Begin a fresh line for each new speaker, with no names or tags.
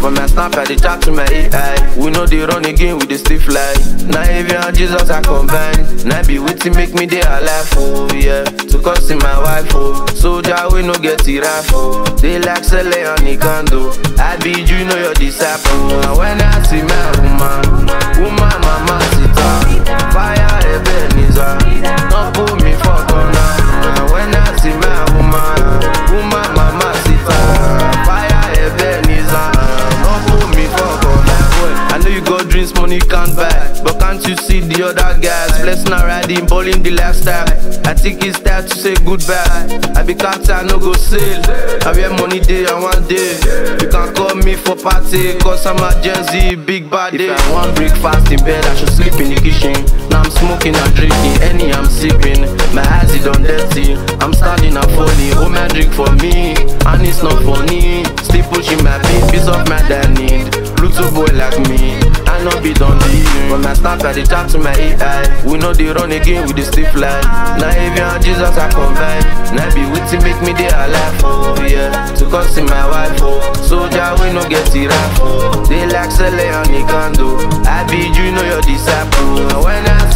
For my snap, I dey chat to my AI. We know they run again, we dey still fly. Now if you and Jesus I combine, now be waiting make me dey alive, oh yeah. To cause in my wife, oh. Soldier we no get it right, oh. They like Sele and Nikando. I be you know your disciple. And when I see my woman mama sita. Fire Ebenezer, don't put me for corner. And when I see my woman mama sita. Fire Ebenezer, don't put me for corner. I know you got dreams, money can't buy, but can't you see the other guys? Blessing and riding, balling the lifestyle. I think it's time to say goodbye. I be captain, no go sail. I wear money day and one day. You can call me for party, cause I'm a Gen Z, big body. If I want breakfast in bed, I should sleep in the kitchen. Now I'm smoking and drinking, any I'm sipping. My eyes is done dirty, I'm standing and falling. Oh my drink for me, and it's not funny. Still pushing my beat, piece of my dad need. Bluetooth boy like me, I know be done leaving. When I snap, I dey chat to my AI. We know they run again, we dey still fly. Now if you and Jesus I combine, now be waiting make me dey alive, oh yeah. To cause in my wife, oh. Soldier we no get it right, oh. They like Sele and Nikando. I be you know your disciple. And when I